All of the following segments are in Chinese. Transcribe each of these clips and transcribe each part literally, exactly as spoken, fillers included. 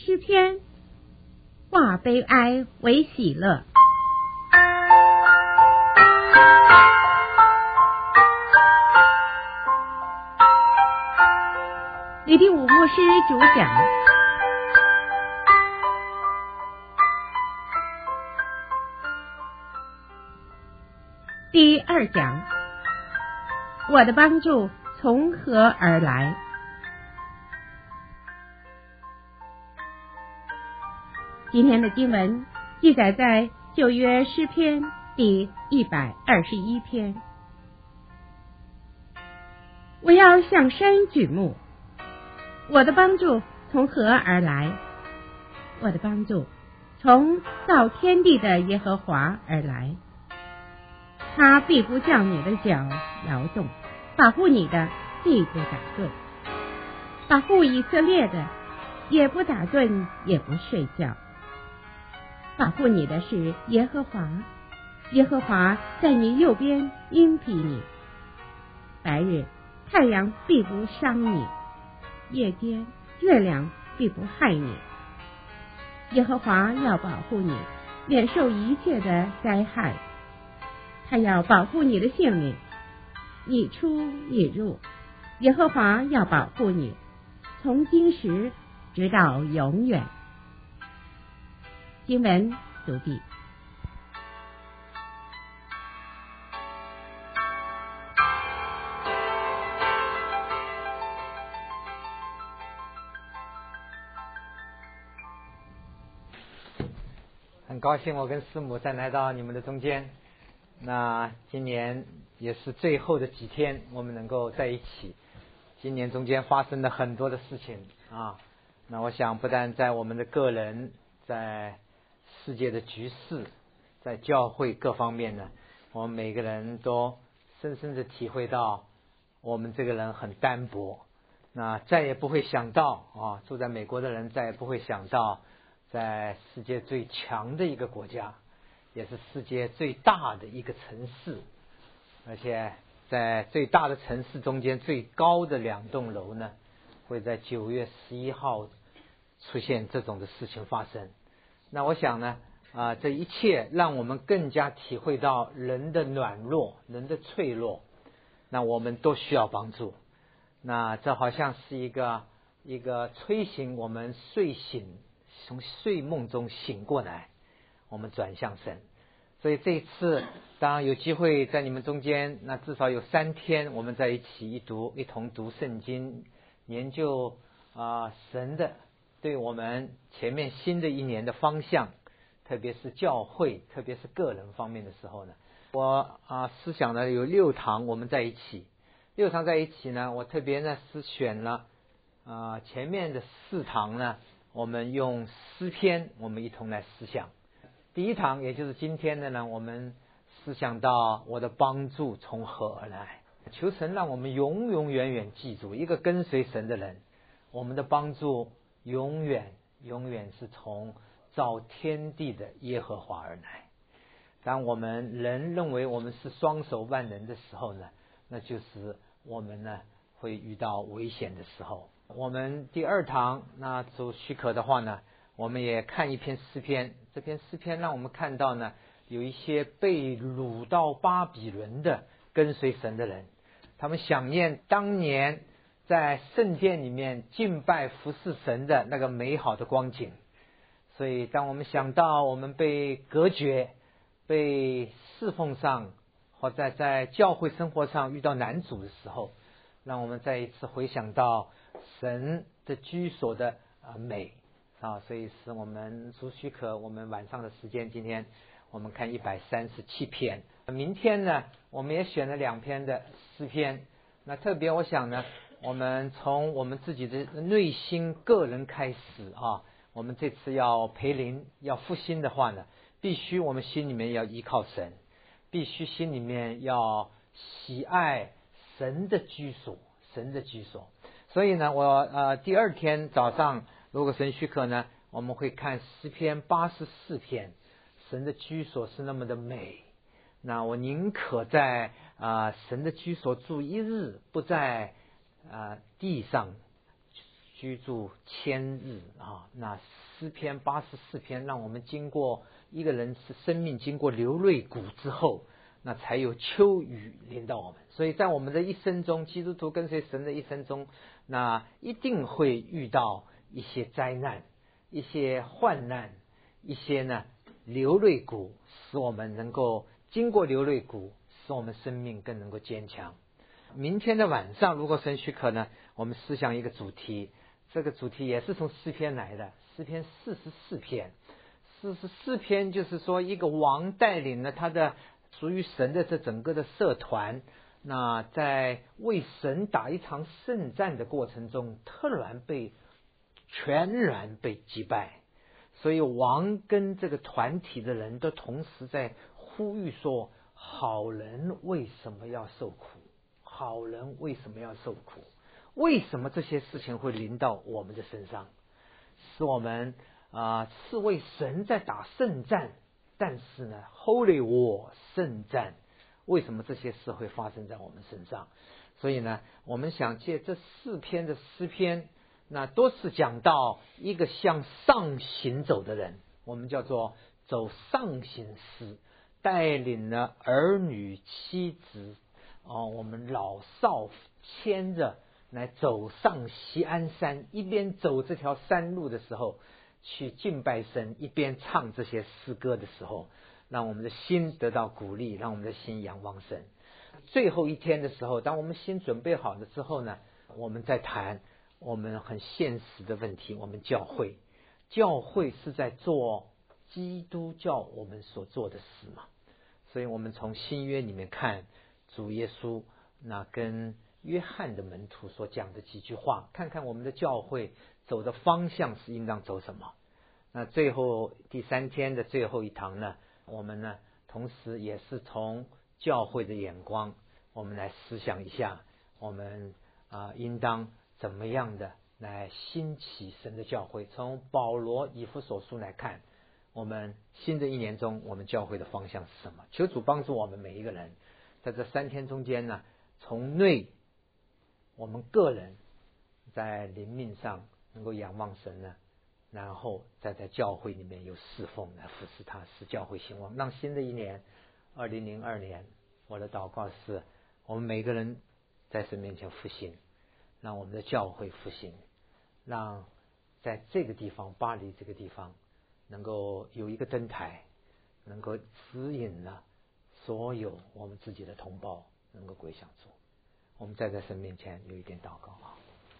诗篇，化悲哀为喜乐。李第武牧师主讲。第二讲，我的帮助从何而来？今天的经文记载在旧约诗篇第一百二十一篇。我要向山举目，我的帮助从何而来？我的帮助从造天地的耶和华而来。他必不叫你的脚摇动，保护你的必不打盹，保护以色列的也不打盹也不睡觉。保护你的是耶和华，耶和华在你右边荫庇你。白日太阳必不伤你，夜间月亮必不害你。耶和华要保护你，免受一切的灾害。他要保护你的性命，你出你入，耶和华要保护你，从今时直到永远。经文读毕。 很高兴我跟师母再来到你们的中间。那今年也是最后的几天，我们能够在一起。今年中间发生了很多的事情啊，那我想不但在我们的个人，在世界的局势，在教会各方面呢，我们每个人都深深的体会到我们这个人很单薄。那再也不会想到啊，住在美国的人再也不会想到，在世界最强的一个国家，也是世界最大的一个城市，而且在最大的城市中间最高的两栋楼呢，会在九月十一号出现这种的事情发生。那我想呢，啊、呃，这一切让我们更加体会到人的软弱，人的脆弱。那我们都需要帮助。那这好像是一个一个催醒我们睡醒，从睡梦中醒过来，我们转向神。所以这一次当然有机会在你们中间，那至少有三天我们在一起一读一同读圣经，研究啊、呃、神的对我们前面新的一年的方向，特别是教会，特别是个人方面的时候呢，我啊、呃、思想呢有六堂我们在一起，六堂在一起呢，我特别呢是选了啊、呃、前面的四堂呢，我们用诗篇我们一同来思想。第一堂也就是今天的呢，我们思想到我的帮助从何而来。求神让我们永永远远记住，一个跟随神的人，我们的帮助永远永远是从造天地的耶和华而来。当我们人认为我们是双手万能的时候呢，那就是我们呢会遇到危险的时候。我们第二堂，那主许可的话呢，我们也看一篇诗篇。这篇诗篇让我们看到呢，有一些被掳到巴比伦的跟随神的人，他们想念当年在圣殿里面敬拜服侍神的那个美好的光景。所以当我们想到我们被隔绝，被侍奉上，或者在教会生活上遇到难阻的时候，让我们再一次回想到神的居所的美啊，所以是我们主许可，我们晚上的时间，今天我们看一百三十七篇。明天呢，我们也选了两篇的诗篇。那特别我想呢，我们从我们自己的内心个人开始啊，我们这次要培灵要复兴的话呢，必须我们心里面要依靠神，必须心里面要喜爱神的居所，神的居所。所以呢，我呃第二天早上，如果神许可呢，我们会看诗篇八十四篇。神的居所是那么的美，那我宁可在啊、呃、神的居所住一日，不在啊、呃、地上居住千日啊。那诗篇八十四篇让我们经过一个人是生命经过流泪谷之后，那才有秋雨临到我们。所以在我们的一生中，基督徒跟随神的一生中，那一定会遇到一些灾难，一些患难，一些呢流泪谷，使我们能够经过流泪谷，使我们生命更能够坚强。明天的晚上，如果神许可呢，我们思想一个主题，这个主题也是从诗篇来的，诗篇四十四篇。四十四篇就是说，一个王带领了他的属于神的这整个的社团，那在为神打一场圣战的过程中，突然被全然被击败。所以王跟这个团体的人都同时在呼吁说，好人为什么要受苦？好人为什么要受苦？为什么这些事情会临到我们的身上？使我们啊、呃、是为神在打圣战，但是呢 Holy War 圣战，为什么这些事会发生在我们身上？所以呢，我们想借这四篇的诗篇，那都是讲到一个向上行走的人，我们叫做走上行诗，带领了儿女妻子哦，我们老少牵着来走上锡安山，一边走这条山路的时候去敬拜神，一边唱这些诗歌的时候，让我们的心得到鼓励，让我们的心仰望神。最后一天的时候，当我们心准备好了之后呢，我们再谈我们很现实的问题。我们教会教会是在做基督教我们所做的事嘛，所以我们从新约里面看主耶稣那跟约翰的门徒所讲的几句话，看看我们的教会走的方向是应当走什么。那最后第三天的最后一堂呢，我们呢同时也是从教会的眼光，我们来思想一下，我们啊、呃、应当怎么样的来兴起神的教会。从保罗以弗所书来看，我们新的一年中我们教会的方向是什么？求主帮助我们每一个人在这三天中间呢，从内我们个人在灵命上能够仰望神呢，然后再在教会里面有侍奉来服侍他，使教会兴旺。让新的一年二零零二年，我的祷告是我们每个人在神面前复兴，让我们的教会复兴，让在这个地方巴黎这个地方能够有一个灯台，能够指引了所有我们自己的同胞能够归向主。我们再在神面前有一点祷告啊。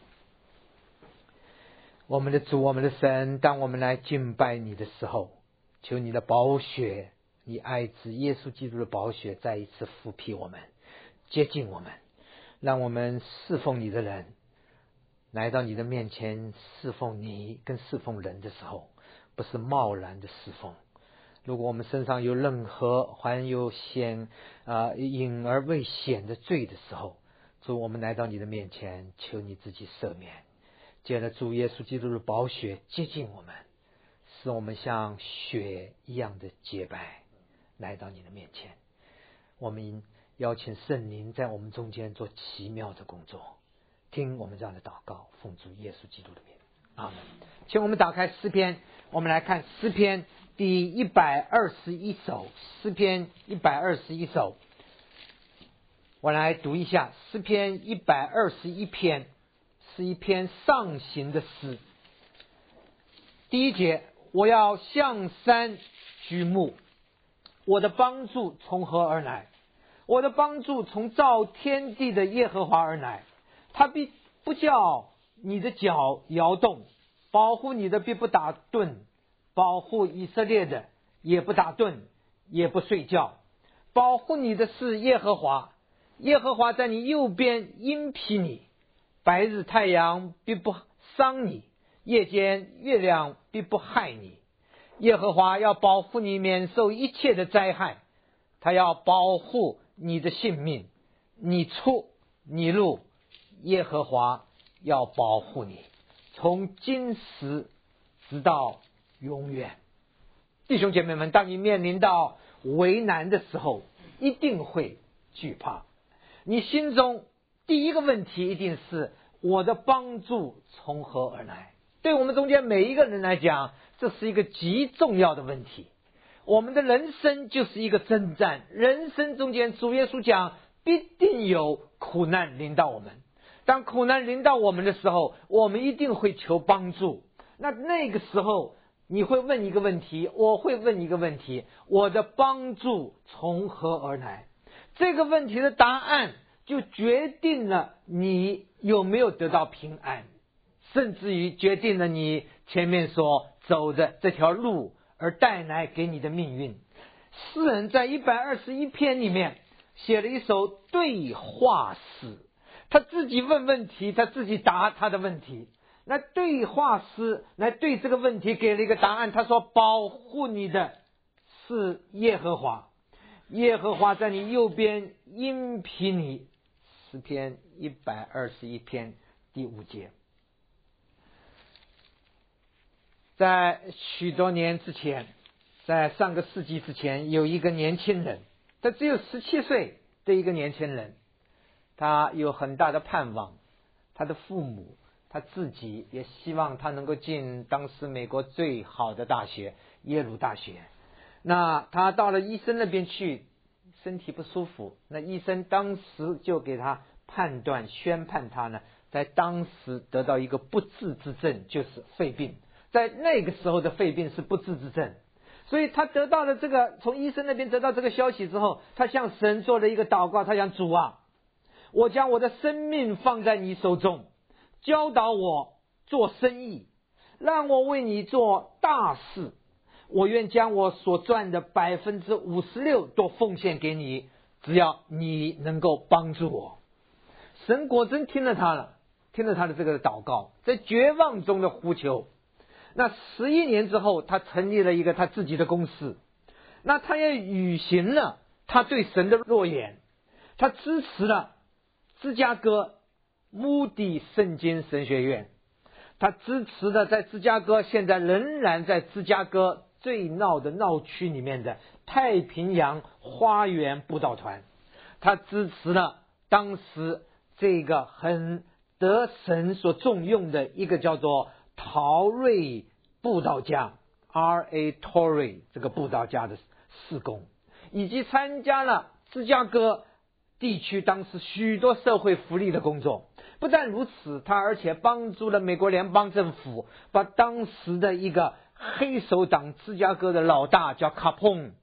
我们的主，我们的神，当我们来敬拜你的时候，求你的宝血，你爱子耶稣基督的宝血再一次复辟我们，接近我们，让我们侍奉你的人来到你的面前，侍奉你跟侍奉人的时候，不是贸然的侍奉。如果我们身上有任何还有显啊隐而未显的罪的时候，主，我们来到你的面前，求你自己赦免，借着主耶稣基督的宝血接近我们，使我们像雪一样的洁白，来到你的面前。我们邀请圣灵在我们中间做奇妙的工作，听我们这样的祷告，奉主耶稣基督的名，阿门。请我们打开诗篇，我们来看诗篇第一百二十一首，诗篇一百二十一首，我来读一下诗篇一百二十一篇，是一篇上行的诗。第一节，我要向山举目，我的帮助从何而来？我的帮助从造天地的耶和华而来。他必不叫你的脚摇动，保护你的必不打盹，保护以色列的也不打盹，也不睡觉。保护你的是耶和华，耶和华在你右边荫庇你。白日太阳必不伤你，夜间月亮必不害你。耶和华要保护你免受一切的灾害，他要保护你的性命，你出你入，耶和华要保护你，从今时直到永远。弟兄姐妹们，当你面临到为难的时候，一定会惧怕。你心中第一个问题一定是， 我的帮助从何而来？对我们中间每一个人来讲，这是一个极重要的问题。我们的人生就是一个征战，人生中间主耶稣讲必定有苦难临到我们，当苦难临到我们的时候，我们一定会求帮助。那那个时候你会问一个问题，我会问一个问题，我的帮助从何而来？这个问题的答案就决定了你有没有得到平安，甚至于决定了你前面所走的这条路而带来给你的命运。诗人在一百二十一篇里面写了一首对话诗，他自己问问题，他自己答他的问题。那对话诗来对这个问题给了一个答案，他说保护你的是耶和华，耶和华在你右边荫庇你。诗篇一百二十一篇第五节。在许多年之前，在上个世纪之前，有一个年轻人，他只有十七岁的一个年轻人，他有很大的盼望，他的父母他自己也希望他能够进当时美国最好的大学耶鲁大学。那他到了医生那边去，身体不舒服，那医生当时就给他判断宣判他呢，在当时得到一个不治之症，就是肺病。在那个时候的肺病是不治之症，所以他得到了这个，从医生那边得到这个消息之后，他向神做了一个祷告，他想，主啊，我将我的生命放在你手中，教导我做生意，让我为你做大事，我愿将我所赚的百分之五十六都奉献给你，只要你能够帮助我。神果真听了他了，听了他的这个祷告，在绝望中的呼求。那十一年之后，他成立了一个他自己的公司，那他也履行了他对神的诺言，他支持了芝加哥穆迪圣经神学院，他支持了在芝加哥现在仍然在芝加哥最闹的闹区里面的太平洋花园布道团，他支持了当时这个很得神所重用的一个叫做陶瑞布道家 R A Torrey 这个布道家的事工，以及参加了芝加哥地区当时许多社会福利的工作。不但如此，他而且帮助了美国联邦政府把当时的一个黑手党芝加哥的老大叫卡彭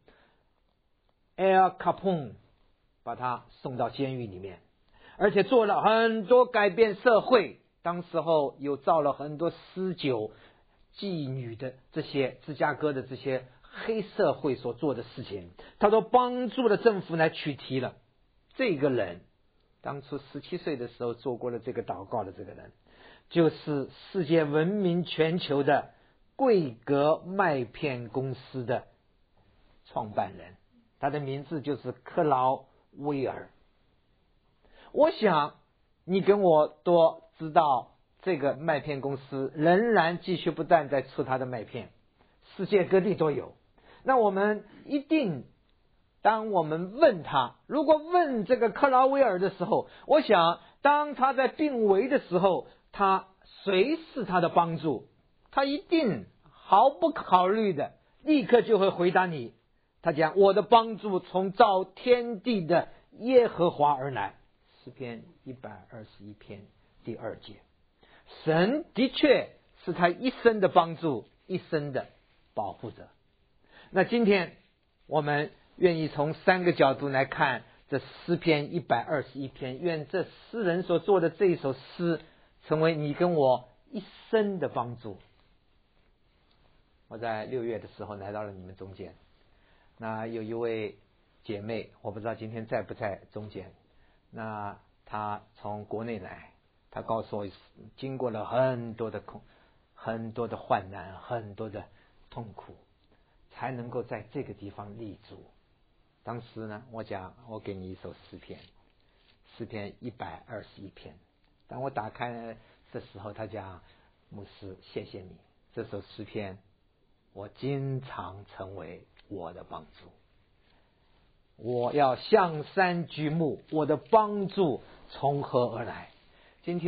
Al Capone 把他送到监狱里面，而且做了很多改变社会，当时候有造了很多私酒妓女的这些芝加哥的这些黑社会所做的事情，他都帮助了政府来取缔了。这个人当初十七岁的时候做过了这个祷告的这个人，就是世界闻名全球的桂格麦片公司的创办人，他的名字就是克劳威尔。我想你跟我都知道，这个麦片公司仍然继续不断在出它的麦片，世界各地都有。那我们一定，当我们问他，如果问这个克劳威尔的时候，我想当他在病危的时候，他谁是他的帮助，他一定毫不考虑的立刻就会回答你。他讲，我的帮助从造天地的耶和华而来。诗篇一百二十一篇第二节。神的确是他一生的帮助，一生的保护者。那今天我们愿意从三个角度来看这诗篇一百二十一篇，愿这诗人所做的这一首诗成为你跟我一生的帮助。我在六月的时候来到了你们中间，那有一位姐妹，我不知道今天在不在中间，那她从国内来，她告诉我经过了很多的苦很多的患难，很多的痛苦，才能够在这个地方立足。当时呢，我讲我给你一首诗篇，诗篇一百二十一篇。当我打开的时候，他讲，牧师谢谢你，这首诗篇我经常成为我的帮助。我要向山举目，我的帮助从何而来？今天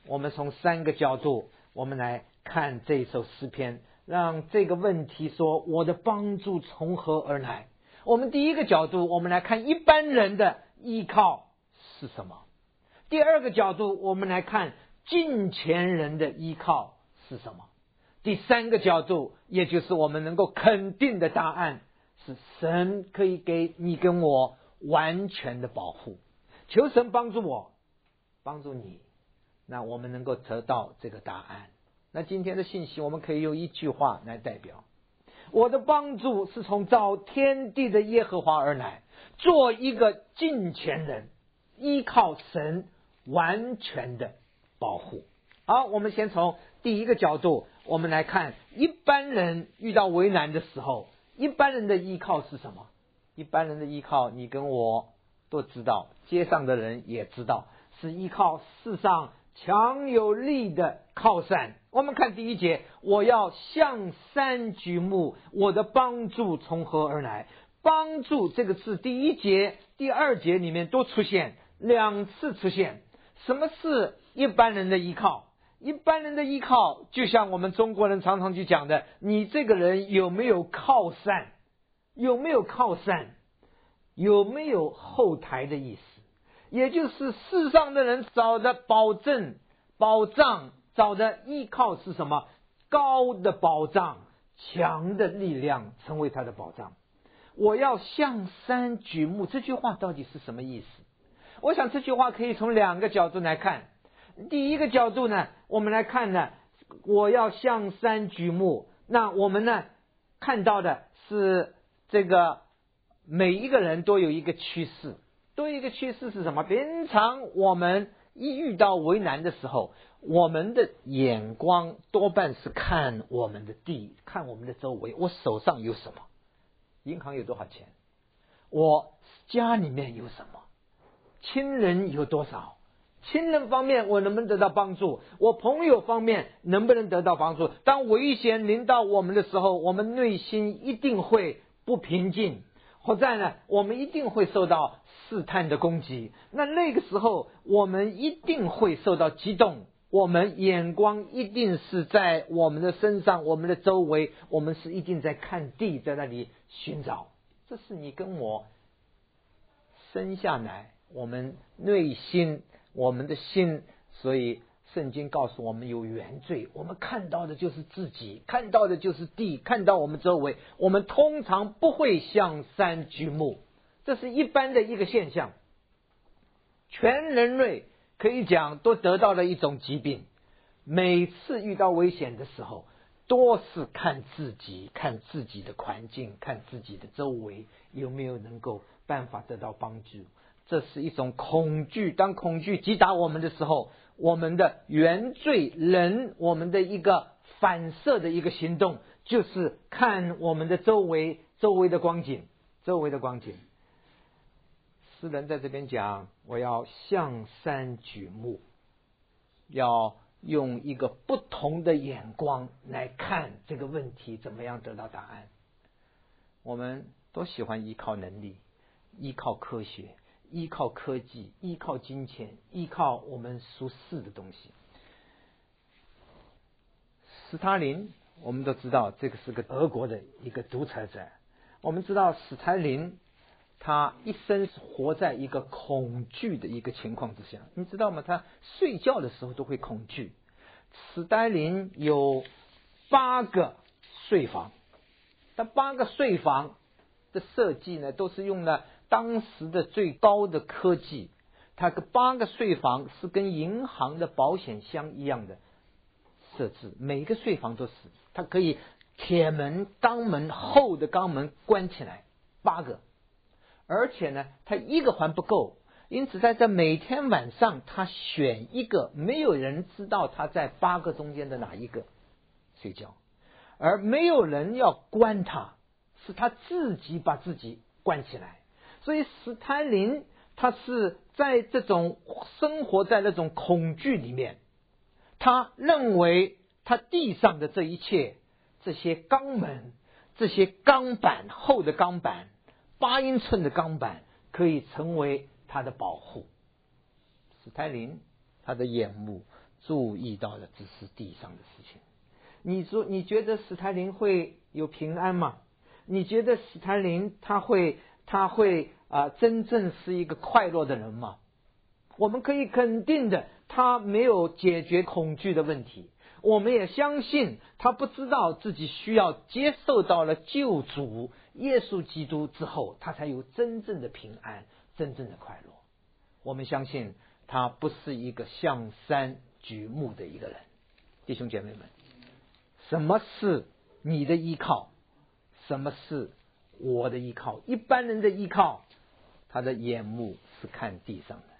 我们从三个角度，我们来看这首诗篇，让这个问题说我的帮助从何而来。我们第一个角度，我们来看一般人的依靠是什么。第二个角度，我们来看敬虔人的依靠是什么。第三个角度，也就是我们能够肯定的答案，是神可以给你跟我完全的保护。求神帮助我，帮助你，那我们能够得到这个答案。那今天的信息我们可以用一句话来代表：我的帮助是从造天地的耶和华而来。做一个敬虔人，依靠神完全的保护。好，我们先从第一个角度，我们来看一般人遇到为难的时候，一般人的依靠是什么？一般人的依靠，你跟我都知道，街上的人也知道，是依靠世上强有力的靠山。我们看第一节，我要向山举目，我的帮助从何而来？帮助这个字，第一节、第二节里面都出现，两次出现。什么是一般人的依靠？一般人的依靠，就像我们中国人常常去讲的，你这个人有没有靠山？有没有靠山？有没有后台的意思？也就是世上的人找的保证、保障，找的依靠是什么？高的保障，强的力量成为他的保障。我要向山举目，这句话到底是什么意思？我想这句话可以从两个角度来看。第一个角度呢，我们来看呢，我要向山举目。那我们呢看到的是这个每一个人都有一个趋势，都有一个趋势是什么？平常我们一遇到为难的时候，我们的眼光多半是看我们的地，看我们的周围，我手上有什么，银行有多少钱，我家里面有什么，亲人有多少，亲人方面我能不能得到帮助，我朋友方面能不能得到帮助。当危险临到我们的时候，我们内心一定会不平静，或者呢我们一定会受到试探的攻击。那那个时候我们一定会受到激动，我们眼光一定是在我们的身上，我们的周围，我们是一定在看地，在那里寻找。这是你跟我生下来我们内心，我们的心。所以圣经告诉我们有原罪，我们看到的就是自己，看到的就是地，看到我们周围，我们通常不会向山举目。这是一般的一个现象，全人类可以讲都得到了一种疾病，每次遇到危险的时候，多是看自己，看自己的环境，看自己的周围有没有能够办法得到帮助。这是一种恐惧，当恐惧击打我们的时候，我们的原罪人，我们的一个反射的一个行动，就是看我们的周围，周围的光景，周围的光景。诗人在这边讲，我要向山举目，要用一个不同的眼光来看这个问题，怎么样得到答案。我们都喜欢依靠能力，依靠科学，依靠科技，依靠金钱，依靠我们属世的东西。斯大林我们都知道，这个是个俄国的一个独裁者。我们知道斯大林他一生是活在一个恐惧的一个情况之下，你知道吗？他睡觉的时候都会恐惧。斯大林有八个睡房，他八个睡房的设计呢，都是用了当时的最高的科技。他个八个睡房是跟银行的保险箱一样的设置，每个睡房都是，它可以铁门、钢门、厚的钢门关起来，八个。而且呢，他一个还不够，因此在这每天晚上他选一个，没有人知道他在八个中间的哪一个睡觉，而没有人要关他，是他自己把自己关起来。所以斯大林他是在这种生活在那种恐惧里面，他认为他地上的这一切，这些钢门，这些钢板，厚的钢板，八英寸的钢板可以成为他的保护。斯大林他的眼目注意到的只是地上的事情。你说你觉得史台林会有平安吗？你觉得史台林他会他会啊、呃、真正是一个快乐的人吗？我们可以肯定的，他没有解决恐惧的问题。我们也相信他不知道自己需要接受到了救主耶稣基督之后，他才有真正的平安，真正的快乐。我们相信他不是一个向山举目的一个人。弟兄姐妹们，什么是你的依靠？什么是我的依靠？一般人的依靠，他的眼目是看地上的。